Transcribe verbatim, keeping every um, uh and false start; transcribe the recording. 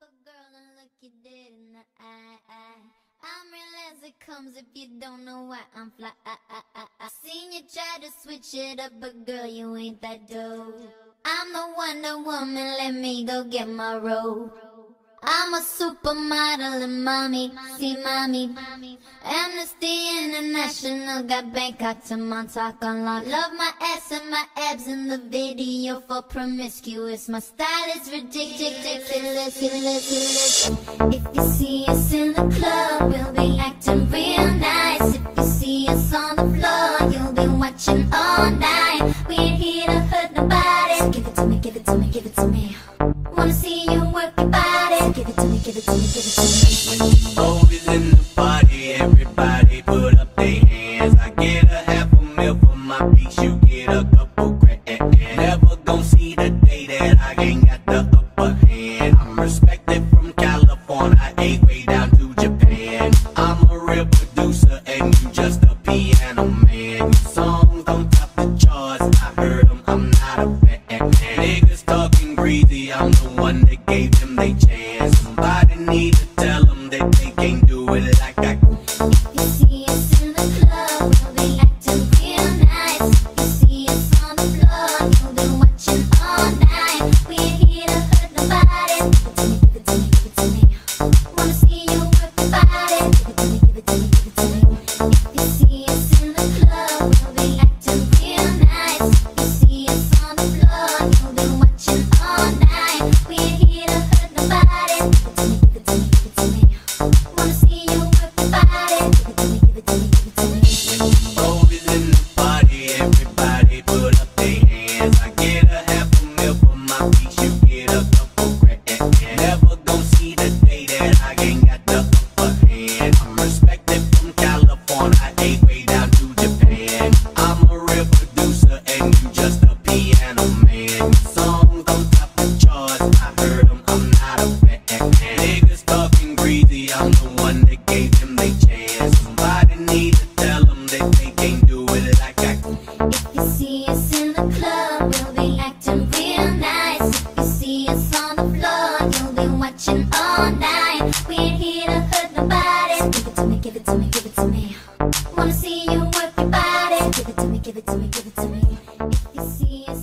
a girl and look you dead in the eye. I'm real as it comes if you don't know why I'm fly. I, I, I, I seen you try to switch it up, but girl, you ain't that dope. I'm the Wonder Woman, let me go get my robe. I'm a supermodel and mommy, see mommy. Amnesty International got Bangkok to Montauk unlocked. Love my ass and my abs in the video for promiscuous. My style is ridiculous. If you see us in the club, we'll be acting real nice. If you see us on the floor, you'll be watching all night. We ain't here to hurt nobody. So give it to me, give it to me, give it to me. Wanna see you work your body. So give it to me, give it to me, give it to me. When you always in the party, everybody put up their hands. I get a half a mil for my piece, you get a couple grand. Never gon' see the day that I ain't got the upper hand. I'm respected from California, I ain't way down to Japan. I'm a real producer and you just a piano man. Your songs don't top the charts, I heard them, I'm not a fan. Niggas talking greasy, I'm the one that gave them they chance. Somebody need to tell them that they can't do it like I can. If you see us in the club, we'll be acting real nice. If you see us on the floor, you'll be watching all night. We ain't here to hurt nobody. Give it to me, give it to me, give it to me. Wanna see you work your body. Give it to me, give it to me, give it to me. If you see us in the club, we'll be acting real nice. If you see us on the floor, you'll be watching all night. We ain't here to hurt nobody. Give it to me, give it to me, give it to me. Wanna see you work your body. Give it to me, give it to me, give it to me. When you always in the party, everybody put up their hands. I get a half a mil for my piece, you get a couple grand. Never gon' see the day that I ain't got the upper hand. I'm respected from California, I ain't way down to Japan. I'm a real producer and you just a piano man. Your songs don't top the charts, I heard them, I'm not a fan. Niggas talking greasy, I'm the one that gave them they chance. Somebody need to tell them that they can't do it like I can. If you see us in the club, we'll be acting real nice. If you see us on the floor, you'll be watching all night. We ain't here to hurt nobody. So give it to me, give it to me, give it to me. Wanna see you work your body. Give it to me, give it to me, give it to me. If you see us